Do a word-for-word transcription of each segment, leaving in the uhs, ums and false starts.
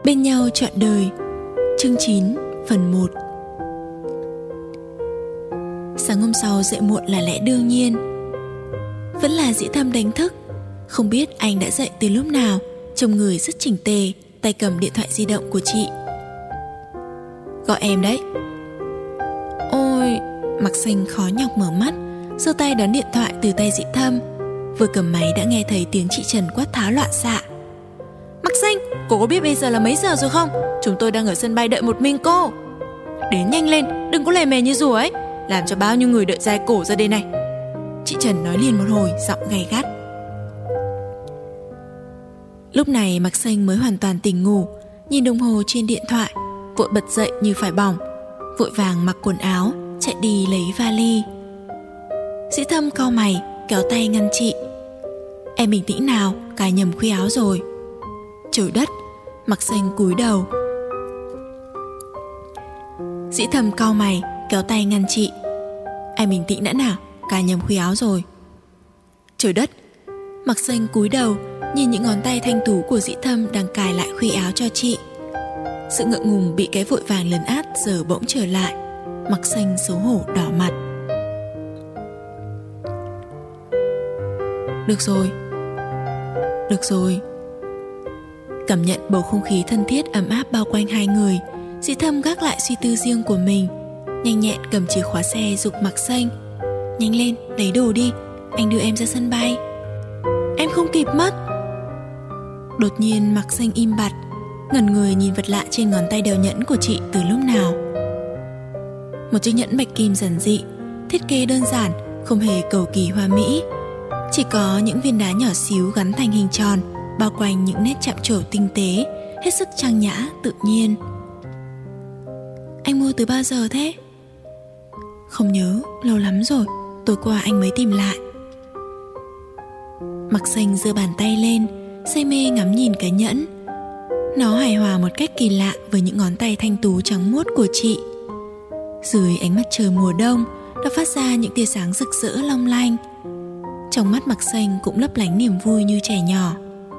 Bên nhau trọn đời. Chương chín, phần một. Sáng hôm sau dậy muộn là lẽ đương nhiên. Vẫn là Dĩ Thâm đánh thức. Không biết anh đã dậy từ lúc nào, trông người rất chỉnh tề, tay cầm điện thoại di động của chị. Gọi em đấy. Ôi, Mạc Xanh khó nhọc mở mắt, giơ tay đón điện thoại từ tay Dĩ Thâm. Vừa cầm máy đã nghe thấy tiếng chị Trần quát tháo loạn xạ. Mạc Xanh, cô có biết bây giờ là mấy giờ rồi không? Chúng tôi đang ở sân bay đợi một mình cô. Đến nhanh lên, đừng có lề mề như rùa ấy, làm cho bao nhiêu người đợi dài cổ ra đây này. Chị Trần nói liền một hồi, giọng gay gắt. Lúc này Mạc Xanh mới hoàn toàn tỉnh ngủ, nhìn đồng hồ trên điện thoại, vội bật dậy như phải bỏng, vội vàng mặc quần áo, chạy đi lấy vali. Dĩ Thâm cau mày, kéo tay ngăn chị. Em bình tĩnh nào, cài nhầm khuy áo rồi. Trời đất, Mạc Xanh cúi đầu. Dĩ Thâm cau mày, kéo tay ngăn chị. Em bình tĩnh đã nào, cài nhầm khuy áo rồi. Trời đất, Mạc Xanh cúi đầu, nhìn những ngón tay thanh tú của Dĩ Thâm đang cài lại khuy áo cho chị. Sự ngượng ngùng bị cái vội vàng lấn át giờ bỗng trở lại. Mạc Xanh xấu hổ đỏ mặt. Được rồi, được rồi. Cảm nhận bầu không khí thân thiết ấm áp bao quanh hai người, Dĩ Thâm gác lại suy tư riêng của mình, nhanh nhẹn cầm chìa khóa xe giục Mạc Xanh. Nhanh lên, lấy đồ đi, anh đưa em ra sân bay. Em không kịp mất. Đột nhiên Mạc Xanh im bặt, ngẩn người nhìn vật lạ trên ngón tay đeo nhẫn của chị từ lúc nào. Một chiếc nhẫn bạch kim giản dị, thiết kế đơn giản, không hề cầu kỳ hoa mỹ. Chỉ có những viên đá nhỏ xíu gắn thành hình tròn, bao quanh những nét chạm trổ tinh tế, hết sức trang nhã, tự nhiên. Anh mua từ bao giờ thế? Không nhớ, lâu lắm rồi, tối qua anh mới tìm lại. Mạc Xanh giơ bàn tay lên, say mê ngắm nhìn cái nhẫn. Nó hài hòa một cách kỳ lạ với những ngón tay thanh tú trắng muốt của chị. Dưới ánh mặt trời mùa đông, nó phát ra những tia sáng rực rỡ long lanh. Trong mắt Mạc Xanh cũng lấp lánh niềm vui như trẻ nhỏ.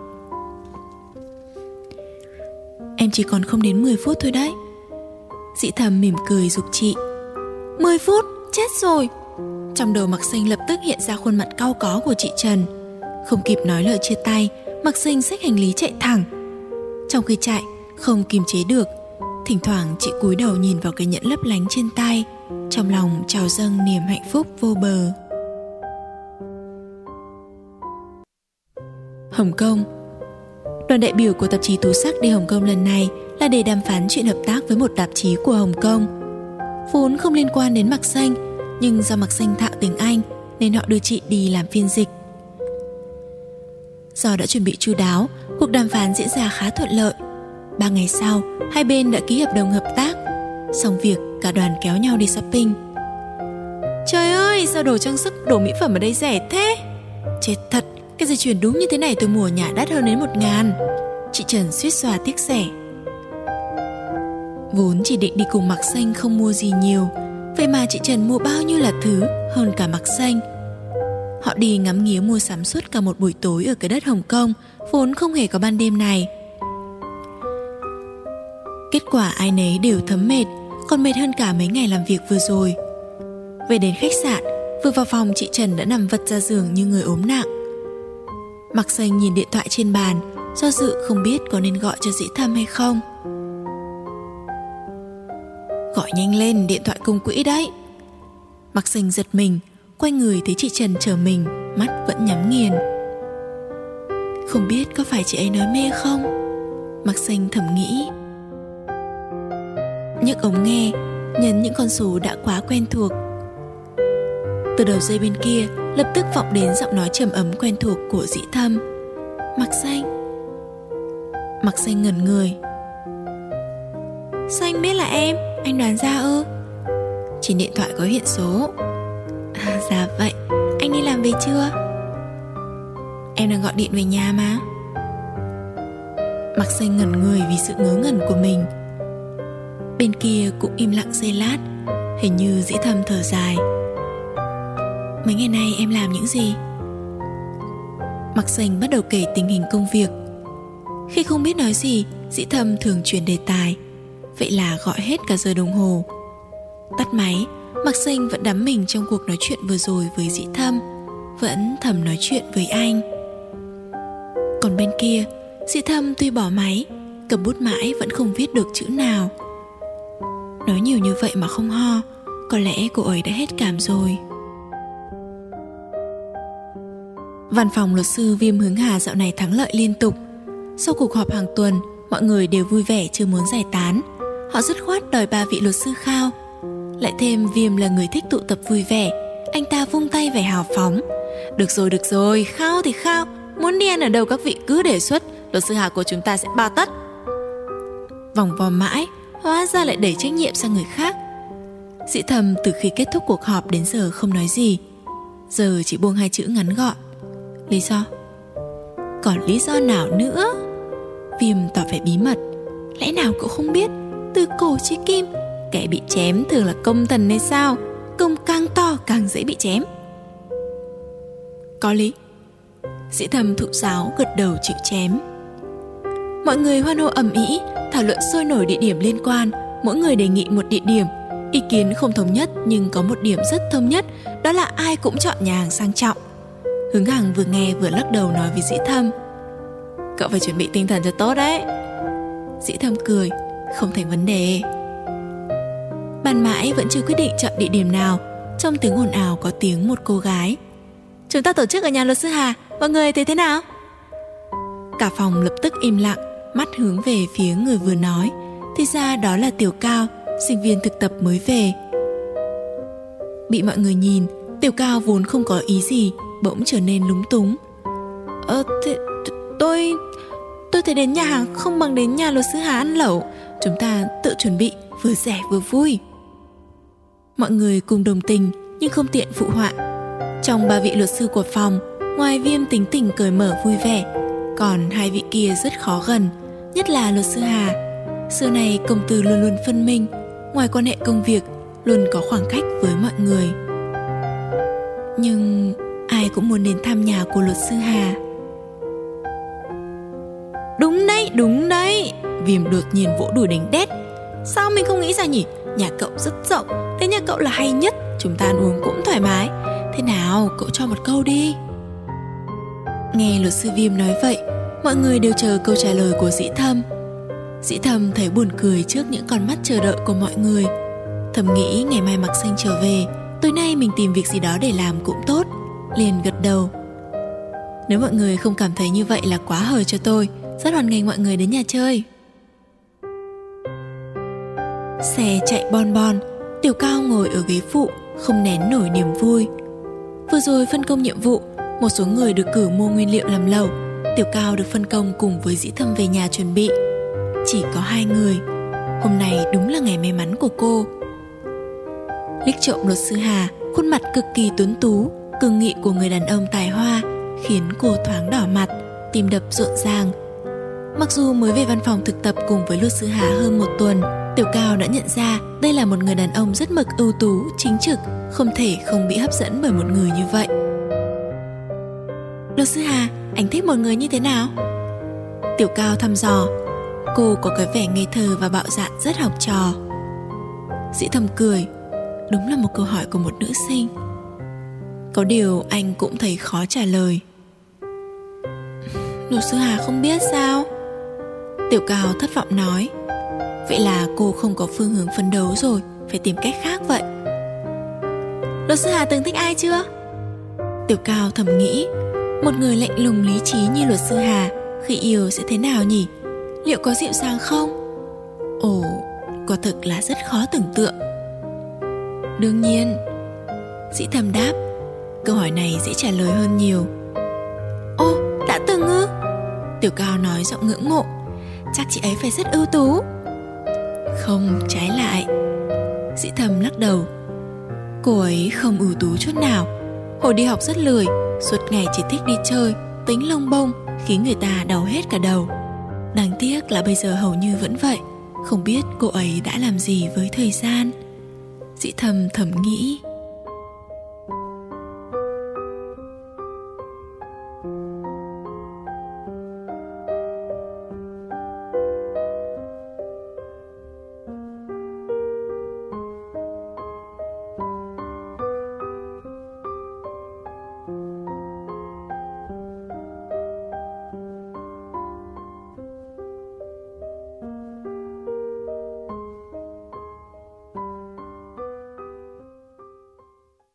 Em chỉ còn không đến mười phút thôi đấy. Dĩ Thâm mỉm cười giục chị. Mười phút? Chết rồi. Trong đầu Mạc Xanh lập tức hiện ra khuôn mặt cau có của chị Trần. Không kịp nói lời chia tay, Mạc Xanh xách hành lý chạy thẳng. Trong khi chạy, không kiềm chế được, thỉnh thoảng chị cúi đầu nhìn vào cái nhẫn lấp lánh trên tay, trong lòng trào dâng niềm hạnh phúc vô bờ. Hồng Kông. Đoàn đại biểu của tạp chí Tú Sắc đi Hồng Kông lần này là để đàm phán chuyện hợp tác với một tạp chí của Hồng Kông. Vốn không liên quan đến Mạc Xanh, nhưng do Mạc Xanh thạo tiếng Anh nên họ đưa chị đi làm phiên dịch. Do đã chuẩn bị chu đáo, cuộc đàm phán diễn ra khá thuận lợi. Ba ngày sau, hai bên đã ký hợp đồng hợp tác. Xong việc, cả đoàn kéo nhau đi shopping. Trời ơi, sao đồ trang sức, đồ mỹ phẩm ở đây rẻ thế? Chết thật, cái dây chuyền đúng như thế này tôi mua ở nhà đắt hơn đến một ngàn. Chị Trần suýt xoa tiếc rẻ. Vốn chỉ định đi cùng Mạc Xanh không mua gì nhiều, vậy mà chị Trần mua bao nhiêu là thứ hơn cả Mạc Xanh. Họ đi ngắm nghía mua sắm suốt cả một buổi tối ở cái đất Hồng Kông vốn không hề có ban đêm này. Kết quả ai nấy đều thấm mệt, còn mệt hơn cả mấy ngày làm việc vừa rồi. Về đến khách sạn, vừa vào phòng chị Trần đã nằm vật ra giường như người ốm nặng. Mạc Xanh nhìn điện thoại trên bàn, do dự không biết có nên gọi cho Dĩ Thâm hay không. Gọi nhanh lên, điện thoại công quỹ đấy. Mạc Xanh giật mình, quay người thấy chị Trần chờ mình, mắt vẫn nhắm nghiền. Không biết có phải chị ấy nói mê không? Mạc Xanh thầm nghĩ. Nhấc ống nghe, nhấn những con số đã quá quen thuộc. Từ đầu dây bên kia lập tức vọng đến giọng nói trầm ấm quen thuộc của Dĩ Thâm. Mạc Xanh. Mạc Xanh ngẩn người. Sao anh biết là em? Anh đoán ra ư? Trên điện thoại có hiện số. À, dạ vậy. Anh đi làm về chưa? Em đang gọi điện về nhà mà. Mạc Xanh ngẩn người vì sự ngớ ngẩn của mình. Bên kia cũng im lặng giây lát, hình như Dĩ Thâm thở dài. Mấy ngày nay em làm những gì? Mạc Xanh bắt đầu kể tình hình công việc. Khi không biết nói gì, Dĩ Thâm thường chuyển đề tài, vậy là gọi hết cả giờ đồng hồ. Tắt máy, Mạc Sinh vẫn đắm mình trong cuộc nói chuyện vừa rồi với Dĩ Thâm, vẫn thầm nói chuyện với anh. Còn bên kia, Dĩ Thâm tuy bỏ máy, cầm bút mãi vẫn không viết được chữ nào. Nói nhiều như vậy mà không ho, có lẽ cô ấy đã hết cảm rồi. Văn phòng luật sư Viêm Hướng Hà dạo này thắng lợi liên tục. Sau cuộc họp hàng tuần, mọi người đều vui vẻ chưa muốn giải tán. Họ dứt khoát đòi ba vị luật sư khao. Lại thêm Viêm là người thích tụ tập vui vẻ, anh ta vung tay vẻ hào phóng. Được rồi, được rồi, khao thì khao, muốn đi ăn ở đâu các vị cứ đề xuất, luật sư Hà của chúng ta sẽ bao tất. Vòng vo mãi, hóa ra lại đẩy trách nhiệm sang người khác. Dĩ Thâm từ khi kết thúc cuộc họp đến giờ không nói gì, giờ chỉ buông hai chữ ngắn gọn: lý do. Còn lý do nào nữa? Viêm tỏ vẻ bí mật. Lẽ nào cậu không biết, từ cổ chí kim, kẻ bị chém thường là công thần hay sao? Công càng to càng dễ bị chém. Có lý. Dĩ Thâm thụ giáo gật đầu chịu chém. Mọi người hoan hô ầm ĩ, thảo luận sôi nổi địa điểm liên quan. Mỗi người đề nghị một địa điểm. Ý kiến không thống nhất, nhưng có một điểm rất thống nhất, đó là ai cũng chọn nhà hàng sang trọng. Hướng Hằng vừa nghe vừa lắc đầu nói với Dĩ Thâm: cậu phải chuẩn bị tinh thần cho tốt đấy. Dĩ Thâm cười: không thành vấn đề. Bàn mãi vẫn chưa quyết định chọn địa điểm nào. Trong tiếng ồn ào có tiếng một cô gái: chúng ta tổ chức ở nhà luật sư Hà, mọi người thấy thế nào? Cả phòng lập tức im lặng, mắt hướng về phía người vừa nói. Thì ra đó là Tiểu Cao, sinh viên thực tập mới về. Bị mọi người nhìn, Tiểu Cao vốn không có ý gì, bỗng trở nên lúng túng. Ờ, thế, tôi... Tôi thấy đến nhà hàng không bằng đến nhà luật sư Hà ăn lẩu. Chúng ta tự chuẩn bị, vừa rẻ vừa vui. Mọi người cùng đồng tình, nhưng không tiện phụ họa. Trong ba vị luật sư của phòng, ngoài Viêm tính tình cởi mở vui vẻ, còn hai vị kia rất khó gần, nhất là luật sư Hà. Xưa này công tư luôn luôn phân minh, ngoài quan hệ công việc luôn có khoảng cách với mọi người. Nhưng ai cũng muốn đến thăm nhà của luật sư Hà. Đúng đấy, đúng đấy. Viêm đột nhiên vỗ đùi đánh đét. Sao mình không nghĩ ra nhỉ? Nhà cậu rất rộng, thế nhà cậu là hay nhất, chúng ta ăn uống cũng thoải mái. Thế nào, cậu cho một câu đi. Nghe luật sư Viêm nói vậy, mọi người đều chờ câu trả lời của Dĩ Thâm. Dĩ Thâm thấy buồn cười trước những con mắt chờ đợi của mọi người. Thầm nghĩ ngày mai Mạc Sinh trở về, tối nay mình tìm việc gì đó để làm cũng tốt. Liền gật đầu. Nếu mọi người không cảm thấy như vậy là quá hời cho tôi, rất hoan nghênh mọi người đến nhà chơi. Xe chạy bon bon, Tiểu Cao ngồi ở ghế phụ, không nén nổi niềm vui. Vừa rồi phân công nhiệm vụ, một số người được cử mua nguyên liệu làm lẩu. Tiểu Cao được phân công cùng với Dĩ Thâm về nhà chuẩn bị. Chỉ có hai người. Hôm nay đúng là ngày may mắn của cô. Liếc trộm luật sư Hà, khuôn mặt cực kỳ tuấn tú, cương nghị của người đàn ông tài hoa khiến cô thoáng đỏ mặt, tim đập rộn ràng. Mặc dù mới về văn phòng thực tập cùng với luật sư Hà hơn một tuần, Tiểu Cao đã nhận ra đây là một người đàn ông rất mực ưu tú, chính trực, không thể không bị hấp dẫn bởi một người như vậy. Luật sư Hà, anh thích một người như thế nào? Tiểu Cao thăm dò. Cô có cái vẻ ngây thơ và bạo dạn rất học trò. Dĩ Thâm cười. Đúng là một câu hỏi của một nữ sinh. Có điều anh cũng thấy khó trả lời. Luật sư Hà không biết sao? Tiểu Cao thất vọng nói. Vậy là cô không có phương hướng phấn đấu rồi, phải tìm cách khác vậy. Luật sư Hà từng thích ai chưa? Tiểu Cao thầm nghĩ, một người lạnh lùng lý trí như luật sư Hà khi yêu sẽ thế nào nhỉ? Liệu có dịu dàng không? Ồ, quả thực là rất khó tưởng tượng. Đương nhiên. Dĩ Thâm đáp. Câu hỏi này dễ trả lời hơn nhiều. Ô, đã từng ư? Tiểu Cao nói giọng ngưỡng mộ. Chắc chị ấy phải rất ưu tú. Không, trái lại. Dĩ Thâm lắc đầu. Cô ấy không ưu tú chút nào. Hồi đi học rất lười, suốt ngày chỉ thích đi chơi, tính lông bông, khiến người ta đau hết cả đầu. Đáng tiếc là bây giờ hầu như vẫn vậy. Không biết cô ấy đã làm gì với thời gian. Dĩ Thâm thầm nghĩ.